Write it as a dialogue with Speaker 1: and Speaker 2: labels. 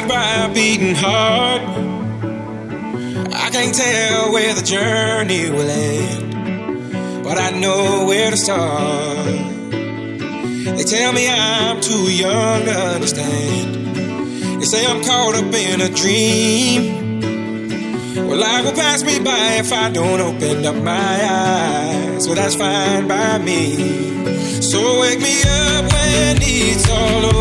Speaker 1: by a beating heart. I can't tell where the journey will end, but I know where to start. They tell me I'm too young to understand. They say I'm caught up in a dream. Well, life will pass me by if I don't open up my eyes. Well, that's fine by me. So wake me up when it's all